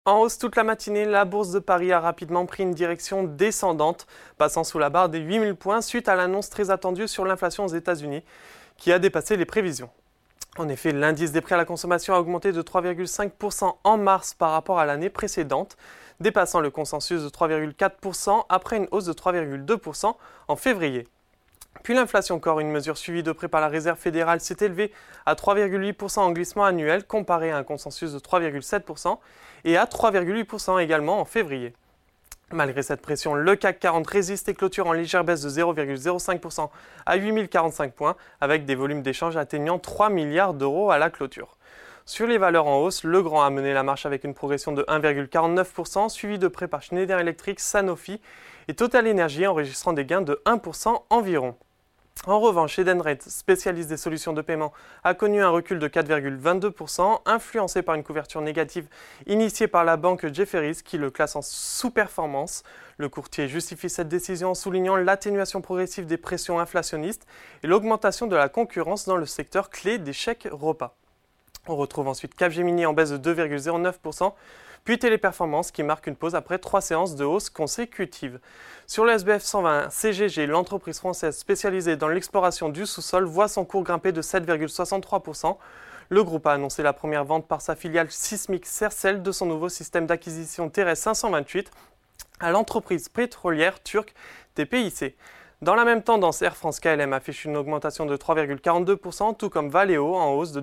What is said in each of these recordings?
En hausse toute la matinée, la bourse de Paris a rapidement pris une direction descendante, passant sous la barre des 8000 points suite à l'annonce très attendue sur l'inflation aux États-Unis, qui a dépassé les prévisions. En effet, l'indice des prix à la consommation a augmenté de 3,5% en mars par rapport à l'année précédente, dépassant le consensus de 3,4% après une hausse de 3,2% en février. Puis l'inflation corps, une mesure suivie de près par la Réserve fédérale, s'est élevée à 3,8% en glissement annuel comparé à un consensus de 3,7% et à 3,8% également en février. Malgré cette pression, le CAC 40 résiste et clôture en légère baisse de 0,05% à 8045 points avec des volumes d'échange atteignant 3 milliards d'euros à la clôture. Sur les valeurs en hausse, Legrand a mené la marche avec une progression de 1,49%, suivi de près par Schneider Electric, Sanofi et Total Energy enregistrant des gains de 1% environ. En revanche, Edenred, spécialiste des solutions de paiement, a connu un recul de 4,22%, influencé par une couverture négative initiée par la banque Jefferies qui le classe en sous-performance. Le courtier justifie cette décision en soulignant l'atténuation progressive des pressions inflationnistes et l'augmentation de la concurrence dans le secteur clé des chèques repas. On retrouve ensuite Capgemini en baisse de 2,09%, puis Téléperformance qui marque une pause après 3 séances de hausse consécutives. Sur le SBF 120, CGG, l'entreprise française spécialisée dans l'exploration du sous-sol, voit son cours grimper de 7,63%. Le groupe a annoncé la première vente par sa filiale Sismic Sercel de son nouveau système d'acquisition terrestre 528 à l'entreprise pétrolière turque TPIC. Dans la même tendance, Air France KLM affiche une augmentation de 3,42%, tout comme Valeo en hausse de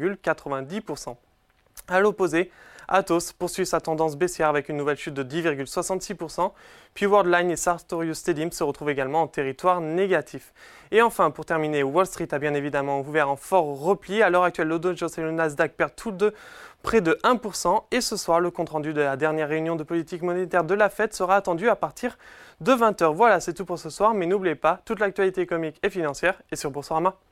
2,90%. À l'opposé, Atos poursuit sa tendance baissière avec une nouvelle chute de 10,66%, puis Worldline et Sartorius Stedim se retrouvent également en territoire négatif. Et enfin, pour terminer, Wall Street a bien évidemment ouvert en fort repli. À l'heure actuelle, le Dow Jones et le Nasdaq perdent tous deux près de 1%. Et ce soir, le compte-rendu de la dernière réunion de politique monétaire de la Fed sera attendu à partir de 20h. Voilà, c'est tout pour ce soir, mais n'oubliez pas, toute l'actualité économique et financière est sur Boursorama.